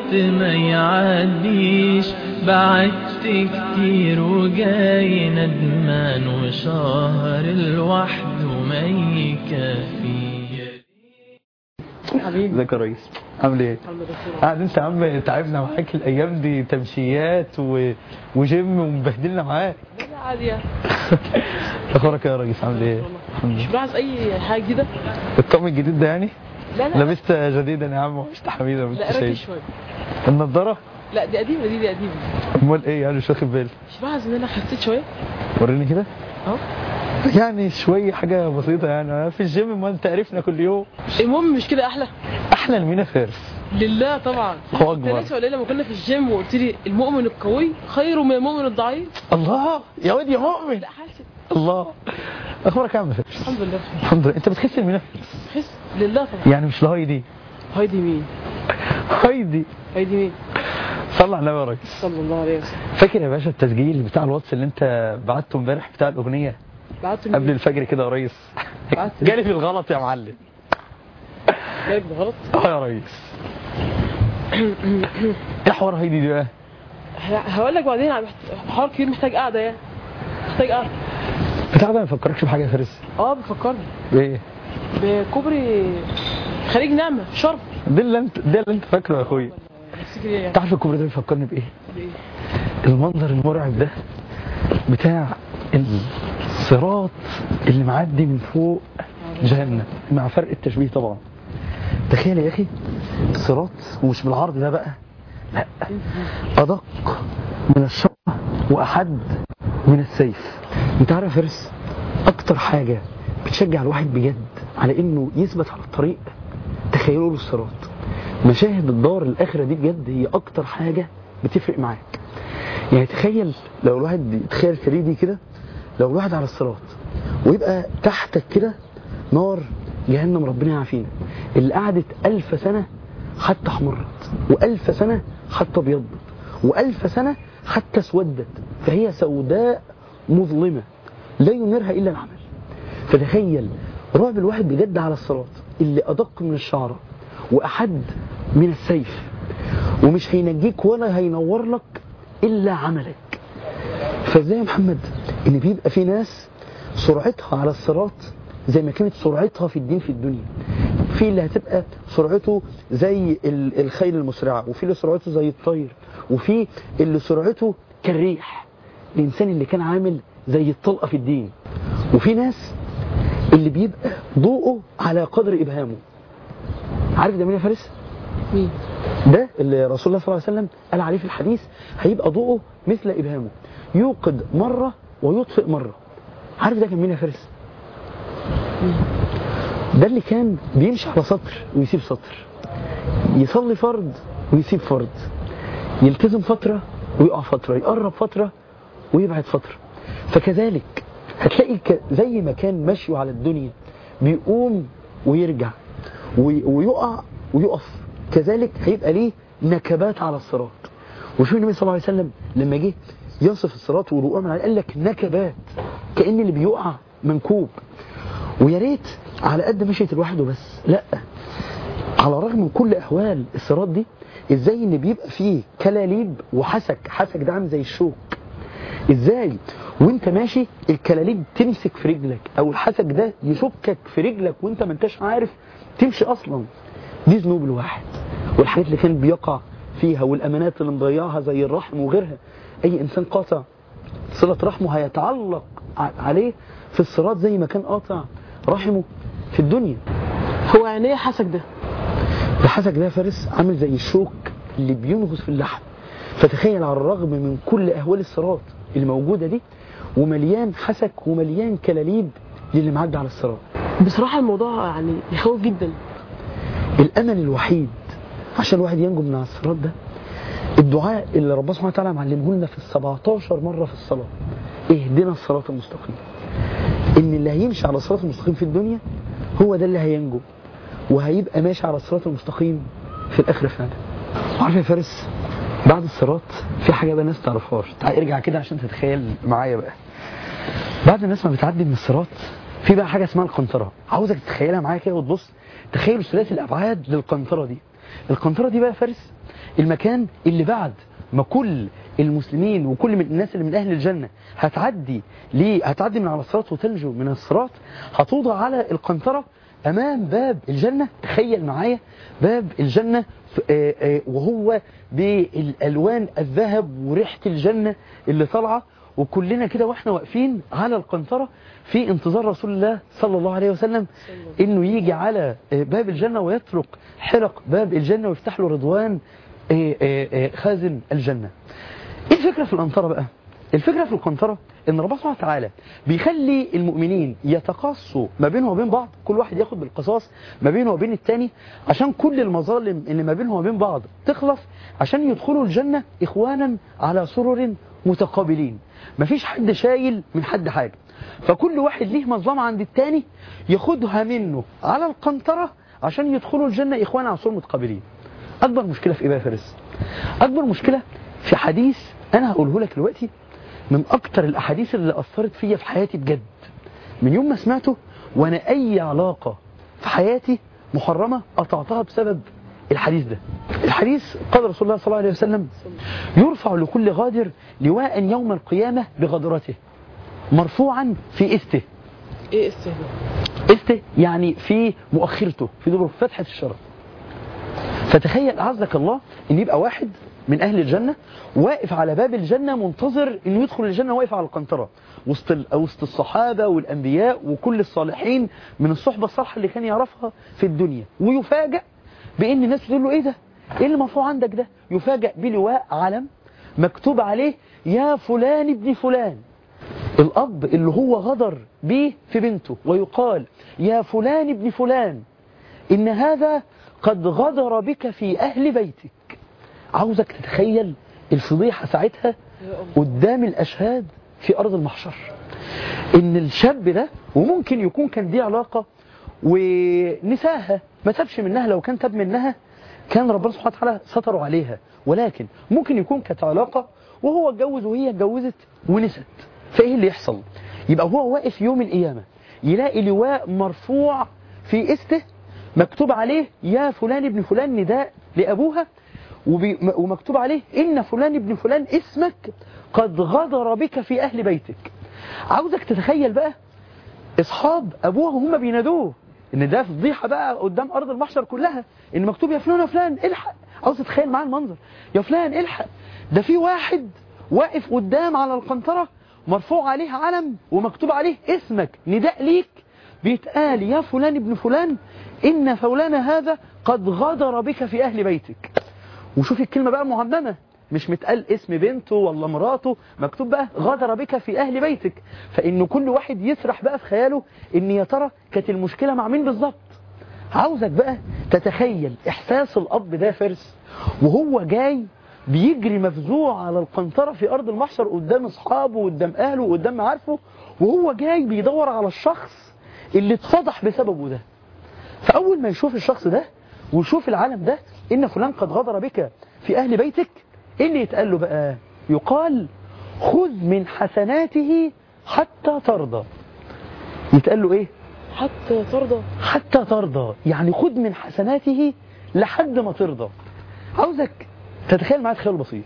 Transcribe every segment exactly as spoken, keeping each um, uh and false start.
الوقت ما يعديش، بعدت كتير وجاي ندمان، وشهر لوحده ما يكفي. حبيبي ازيك يا ريس؟ عامل ايه؟ الحمد لله. قاعد انت يا عم، تعبنا معاك الايام دي، تمشيات و... وجيم ومبهدلنا معاك. لا عادي يعني. اخبارك يا ريس؟ عامل ايه؟ مش بلاحظ اي حاجه جديده. الطقم الجديد ده يعني؟ لا لا لبست جديدا يا عم، مش حميده مش لا راكي شايف شويه. النضاره؟ لا دي قديمه، دي دي قديمه. امال ايه يعني؟ مش واخد بالي. مش بلاحظ ان انا خسيت شويه. وريني كده اهو يعني شويه، حاجه بسيطه يعني. انا في الجيم، ما انت عرفنا كل يوم. المهم مش كده احلى؟ احلى لمينا فارس. لله طبعا. هو انت اكبر. لسه ولا لما كنا في الجيم وقلت لي المؤمن القوي خير من المؤمن الضعيف؟ الله يا واد يا مؤمن. لا حاسس. الله. اخبارك يا عم فارس؟ الحمد لله. الحمد لله. انت بتخس لمينا فارس حس لله طبعا. يعني؟ مش لهايدي؟ هايدي مين؟ هايدي هايدي مين؟ صلى على النبي يا راجل. صلى الله عليه وسلم. فاكر يا باشا التسجيل بتاع الواتس اللي انت بعته امبارح بتاع الاغنيه بعته قبل الفجر كده يا ريس؟ بعته جالي في الغلط يا معلم. جايب غلط. اه يا ريس. ايه حوار هايدي دي بقى؟ هقول لك بعدين. حوار كبير محتاج قعده يعني. محتاج قعده. بتاع ده ما بيفكركش بحاجه يا فارس؟ اه بيفكرني بايه؟ بكوبري خليج نعمة شرم. ده اللي انت ده اللي انت فاكره يا اخويا. تفتكر ايه يعني؟ تعرف الكوبري ده بيفكرني بايه؟ بايه؟ المنظر المرعب ده بتاع الصراط اللي معدي من فوق جهنم، مع فرق التشبيه طبعا. تخيل يا اخي الصراط، ومش بالعرض ده بقى، لا، ادق من الشعر واحد من السيف. انت عارف يا فارس، اكتر حاجه بتشجع الواحد بجد على انه يثبت على الطريق تخيله الصراط. مشاهد الدار الاخره دي بجد هي اكتر حاجه بتفرق معاك. يعني تخيل لو الواحد يتخيل ثري دي كده، لو الواحد على الصراط ويبقى تحتك كده نار جهنم، ربنا يعافينا، اللي قعدت ألف سنة حتى احمرت، وألف سنة حتى ابيضت، وألف سنة حتى اسودت، فهي سوداء مظلمة لا ينيرها إلا العمل. فتخيل رعب الواحد بجد على الصراط اللي أدق من الشعرة وأحد من السيف، ومش هينجيك ولا هينور لك إلا عملك. فازاي يا محمد إن بيبقى في ناس سرعتها على الصراط زي ما كانت سرعتها في الدين في الدنيا؟ في اللي هتبقى سرعته زي الخيل المسرعة، وفي اللي سرعته زي الطير، وفي اللي سرعته كالريح، الإنسان اللي كان عامل زي الطلقة في الدين. وفي ناس اللي بيبقى ضوءه على قدر إبهامه. عارف ده مين يا فارس؟ مين؟ ده اللي رسول الله صلى الله عليه وسلم قال عليه في الحديث هيبقى ضوءه مثل إبهامه، يوقد مرة ويطفئ مرة. عارف ده كان مين يا فارس؟ ده اللي كان بيمشي على سطر ويسيب سطر، يصلي فرض ويسيب فرض، يلتزم فترة ويقع فترة، يقرب فترة ويبعد فترة. فكذلك هتلاقي زي ما كان ماشي على الدنيا بيقوم ويرجع ويقع ويقف، كذلك هيبقى ليه نكبات على الصراط. وشوف النبي صلى الله عليه وسلم لما جه يصف الصراط والوقوع من عليه قال لك نكبات، كأن اللي بيقع منكوب. ويا ريت على قد مشيت الواحد وبس، لا، على الرغم من كل احوال الصراط دي ازاي ان بيبقى فيه كلاليب وحسك. حسك ده عامل زي الشوك، ازاي وانت ماشي الكلاليب تمسك في رجلك، او الحسك ده يشكك في رجلك وانت ما انتش عارف تمشي اصلا. دي ذنوب الواحد والحاجات اللي كان بيقع فيها، والامانات اللي مضيعها زي الرحم وغيرها. اي انسان قاطع صلة رحمه هيتعلق عليه في الصراط زي ما كان قاطع رحمه في الدنيا. هو يعني ايه حسك ده؟ الحسك ده يا فارس عامل زي الشوك اللي بينغص في اللحم. فتخيل على الرغم من كل اهوال الصراط اللي موجودة دي، ومليان حسك ومليان كلاليب للي معدي على الصراط. بصراحة الموضوع يعني يخوف جدا. الامل الوحيد عشان الواحد ينجو من على الصراط ده الدعاء اللي ربنا سبحانه وتعالى معلمه لنا في السبعتاشر مرة في الصلاة، اهدنا الصراط المستقيم. ان اللي هيمشي على الصراط المستقيم في الدنيا هو ده اللي هينجو، وهيبقى ماشي على الصراط المستقيم في الاخره فعلا. وعارف يا فارس بعد الصراط في حاجه بقى الناس تعرفهاش. تعال ارجع كده عشان تتخيل معايا بقى. بعد الناس ما بتعدي من الصراط في بقى حاجه اسمها القنطره. عاوزك تتخيلها معايا كده وتبص، تخيل ثلاثي الابعاد للقنطره دي. القنطرة دي بقى فارس المكان اللي بعد ما كل المسلمين وكل من الناس اللي من أهل الجنة هتعدي ليه هتعدي من على الصراط وتنجو من الصراط، هتوضع على القنطرة أمام باب الجنة. تخيل معايا باب الجنة وهو بالألوان الذهب وريحة الجنة اللي طالعة، وكلنا كده واحنا واقفين على القنطرة في انتظار رسول الله صلى الله عليه وسلم انه يجي على باب الجنة ويطرق حلق باب الجنة ويفتح له رضوان خازن الجنة. ايه الفكرة في القنطرة بقى؟ الفكرة في القنطرة ان ربنا سبحانه وتعالى بيخلي المؤمنين يتقاصوا ما بينهم وبين بعض، كل واحد ياخد بالقصاص ما بينه وبين التاني عشان كل المظالم اللي ما بينهم وبين بعض تخلص، عشان يدخلوا الجنة اخوانا على سرر متقابلين، مفيش حد شايل من حد حاجة، فكل واحد ليه مظلمة عند التاني ياخدها منه على القنطرة عشان يدخلوا الجنة اخوانا على سرر متقابلين. اكبر مشكلة في ايه بقى يا فارس؟ اكبر مشكلة في حديث انا هقوله لك دلوقتي، من اكتر الاحاديث اللي اثرت فيا في حياتي بجد. من يوم ما سمعته وانا اي علاقة في حياتي محرمة قطعتها بسبب الحديث ده. الحديث قال رسول الله صلى الله عليه وسلم: يرفع لكل غادر لواء يوم القيامة بغدرته مرفوعا في استه. ايه استه؟ استه يعني في مؤخرته، في دبر فتحة الشرف. فتخيل أعزك الله ان يبقى واحد من أهل الجنة واقف على باب الجنة منتظر انه يدخل الجنة، واقف على القنطرة وسط وسط الصحابة والأنبياء وكل الصالحين من الصحبة الصالحة اللي كان يعرفها في الدنيا، ويفاجأ بان الناس بتقول له: ايه ده؟ ايه اللي مرفوع عندك ده؟ يفاجأ بلواء علم مكتوب عليه: يا فلان ابن فلان، الأب اللي هو غدر بيه في بنته، ويقال: يا فلان ابن فلان إن هذا قد غدر بك في أهل بيتك. عاوزك تتخيل الفضيحة ساعتها قدام الأشهاد في أرض المحشر، إن الشاب ده وممكن يكون كان دي علاقة ونساها ما تبش منها، لو كان تاب منها كان ربنا سبحانه وتعالى ستروا عليها، ولكن ممكن يكون كانت علاقة وهو اتجوز وهي اتجوزت ونست. فإيه اللي يحصل؟ يبقى هو واقف يوم القيامة يلاقي لواء مرفوع في استه مكتوب عليه: يا فلان ابن فلان، نداء لأبوها، ومكتوب عليه: إن فلان ابن فلان اسمك قد غدر بك في أهل بيتك. عاوزك تتخيل بقى أصحاب أبوها وهم بينادوه، إن ده فضيحة بقى قدام أرض المحشر كلها، إن مكتوب: يا فلان يا فلان الحق. عاوز تتخيل معاه المنظر: يا فلان الحق، ده في واحد واقف قدام على القنطرة مرفوع عليه علم ومكتوب عليه اسمك، نداء ليك بيتقال: يا فلان ابن فلان إن فلان هذا قد غدر بك في أهل بيتك. وشوف الكلمة بقى مهممة، مش متقال اسم بنته ولا مراته، مكتوب بقى: غدر بك في أهل بيتك. فإن كل واحد يسرح بقى في خياله إن يا ترى كانت المشكلة مع مين بالظبط. عاوزك بقى تتخيل إحساس الأب ده فارس وهو جاي بيجري مفزوع على القنطرة في أرض المحشر قدام أصحابه وقدام أهله وقدام معارفه، وهو جاي بيدور على الشخص اللي اتفضح بسببه ده. فأول ما يشوف الشخص ده ويشوف العالم ده: إن فلان قد غدر بك في أهل بيتك، إيه اللي يتقال له بقى؟ يقال: خذ من حسناته حتى ترضى. يتقال له إيه؟ حتى ترضى. حتى ترضى، يعني خذ من حسناته لحد ما ترضى. عاوزك تتخيل معايا تخيل بسيط،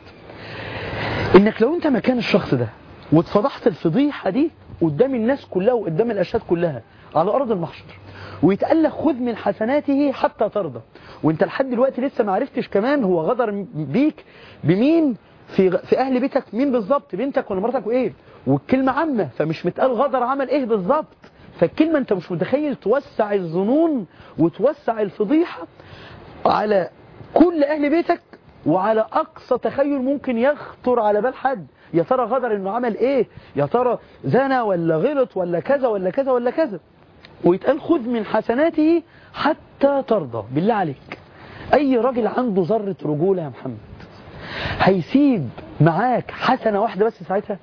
إنك لو أنت مكان الشخص ده واتفضحت الفضيحة دي قدام الناس كلها وقدام الأشهاد كلها على أرض المحشر، ويتقال لك: خذ من حسناته حتى ترضى، وانت لحد دلوقتي لسه ما عرفتش كمان هو غدر بيك بمين في في اهل بيتك، مين بالظبط، بنتك ولا مراتك وايه، والكلمه عامه فمش متقال غدر عمل ايه بالظبط. فالكلمه انت مش متخيل توسع الظنون وتوسع الفضيحه على كل اهل بيتك وعلى اقصى تخيل ممكن يخطر على بال حد. يا ترى غدر انه عمل ايه؟ يا ترى زنى ولا غلط ولا كذا ولا كذا ولا كذا. ويتقال: خذ من حسناته حتى ترضى. بالله عليك أي راجل عنده ذرة رجولة يا محمد هيسيب معاك حسنة واحدة بس ساعتها؟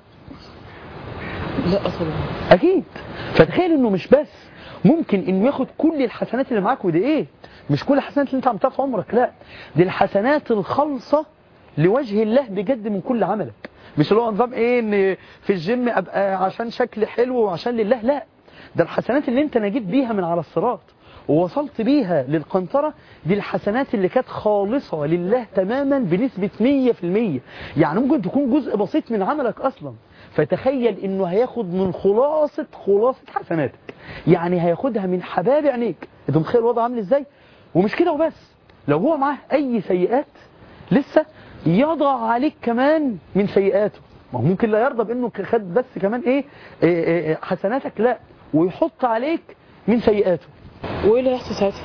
لا طبعا. أكيد. فتخيل إنه مش بس ممكن إنه ياخد كل الحسنات اللي معاك، ودي إيه؟ مش كل الحسنات اللي أنت عملتها في عمرك، لا، دي الحسنات الخالصة لوجه الله بجد من كل عملك. مش اللي هو نظام إيه إن في الجيم أبقى عشان شكل حلو وعشان لله، لا، ده الحسنات اللي انت نجيت بيها من على الصراط، ووصلت بيها للقنطرة دي الحسنات اللي كانت خالصة لله تماما بنسبة مية في المية. يعني ممكن تكون جزء بسيط من عملك أصلا، فتخيل إنه هياخد من خلاصة خلاصة حسناتك، يعني هياخدها من حباب عينيك. أنت متخيل الوضع عامل إزاي؟ ومش كده وبس، لو هو معاه أي سيئات لسه يضع عليك كمان من سيئاته. ما هو ممكن لا يرضى بأنه خد بس كمان إيه, إيه, إيه حسناتك، لا، ويحط عليك من سيئاته. وايه اللي هيحصل ساعتها؟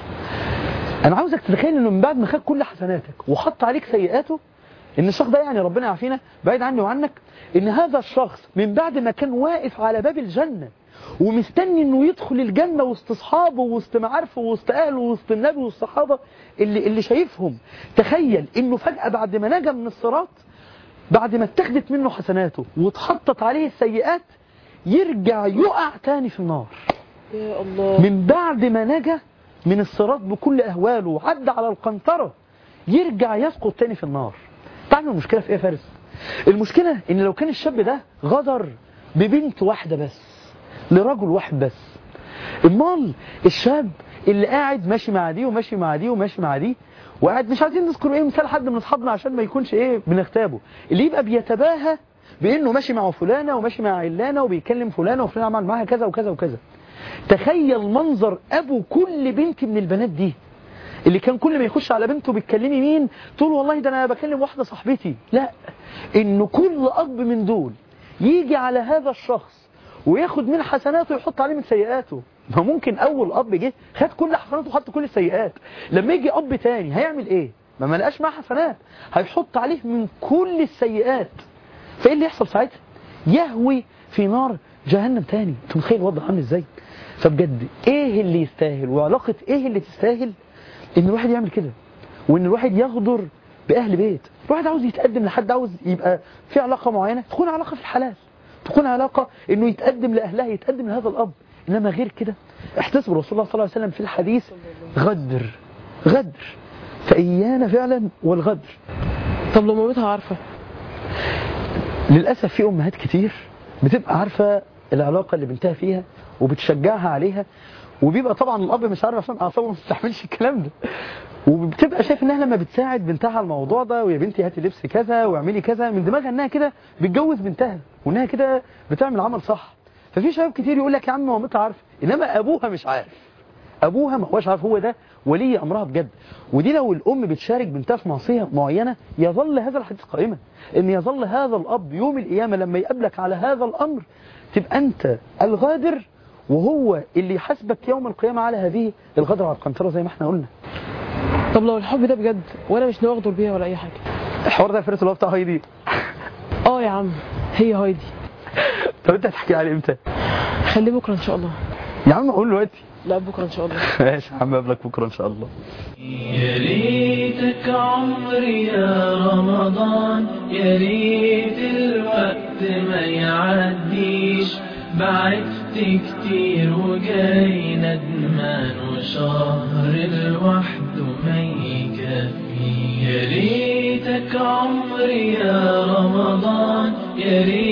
انا عاوزك تتخيل انه من بعد ما خد كل حسناتك وحط عليك سيئاته، ان الشخص ده يعني ربنا يعافينا بعيد عني وعنك، ان هذا الشخص من بعد ما كان واقف على باب الجنة ومستني انه يدخل الجنة وسط اصحابه وسط معارفه وسط اهله وسط النبي والصحابة اللي اللي شايفهم، تخيل انه فجأة بعد ما نجا من الصراط، بعد ما اتخذت منه حسناته واتحطت عليه السيئات، يرجع يقع تاني في النار. يا الله. من بعد ما نجا من الصراط بكل أهواله وعدى على القنطرة، يرجع يسقط تاني في النار. تعرف المشكلة في إيه يا فارس؟ المشكلة إن لو كان الشاب ده غدر ببنت واحدة بس، لرجل واحد بس، امال الشاب اللي قاعد ماشي مع دي وماشي مع دي وماشي مع دي وقاعد، مش عايزين نذكر ايه مثال حد من اصحابنا عشان ما يكونش ايه بنغتابه، اللي يبقى بيتباهى بانه ماشي مع فلانة وماشي مع علانة وبيكلم فلانة وفلانة عمل معاها كذا وكذا وكذا. تخيل منظر ابو كل بنت من البنات دي، اللي كان كل ما يخش على بنته بيتكلمي مين تقول والله ده انا بكلم واحدة صاحبتي، لا، انه كل اب من دول يجي على هذا الشخص وياخد من حسناته ويحط عليه من سيئاته. ما ممكن اول اب جه خد كل حسناته وحط كل السيئات، لما يجي اب تاني هيعمل ايه؟ ما ما لقاش معاه حسنات، هيحط عليه من كل السيئات. فايه اللي يحصل ساعتها؟ يهوي في نار جهنم تاني. انت متخيل الوضع عامل ازاي؟ فبجد ايه اللي يستاهل وعلاقة ايه اللي تستاهل ان الواحد يعمل كده، وان الواحد يغدر باهل بيت؟ الواحد عاوز يتقدم لحد، عاوز يبقى في علاقة معينة، تكون علاقة في الحلال، تكون علاقة انه يتقدم لاهلها، يتقدم لهذا الاب. انما غير كده احتسب رسول الله صلى الله عليه وسلم في الحديث غدر غدر فإيانا فعلا والغدر. طب لو مامتها عارفة؟ للأسف في أمهات كتير بتبقى عارفة العلاقة اللي بنتها فيها وبتشجعها عليها، وبيبقى طبعا الأب مش عارف عشان أعصابه ما بتستحملش الكلام ده، وبتبقى شايف انها لما بتساعد بنتها على الموضوع ده، ويا بنتي هاتي لبس كذا واعملي كذا، من دماغها انها كده بتجوز بنتها وانها كده بتعمل عمل صح. ففي شباب كتير يقول لك يا عم مامتها عارفه، انما ابوها مش عارف، ابوها ما هوش عارف، هو ده ولي امرها بجد. ودي لو الام بتشارك بنتها في معصيه معينه يظل هذا الحديث قائما، ان يظل هذا الاب يوم القيامه لما يقابلك على هذا الامر تبقى انت الغادر، وهو اللي يحاسبك يوم القيامه على هذه الغدره على القنطره زي ما احنا قلنا. طب لو الحب ده بجد وانا مش ناوي اغدر بيها ولا اي حاجه؟ الحوار ده فرس اللي هو بتاع هايدي. اه يا عم هي هايدي. طب انت هتحكي عليه امتى؟ خليه بكره ان شاء الله. يا عم قول دلوقتي. لا بكره ان شاء الله. ماشي يا عم، اقابلك بكره ان شاء الله. يا ريتك عمري يا رمضان، يا ريت الوقت ما يعديش، بعدت كتير وجاي ندمان وشهر الوحد ما يكفي. يا ريتك عمري يا رمضان، يا ريت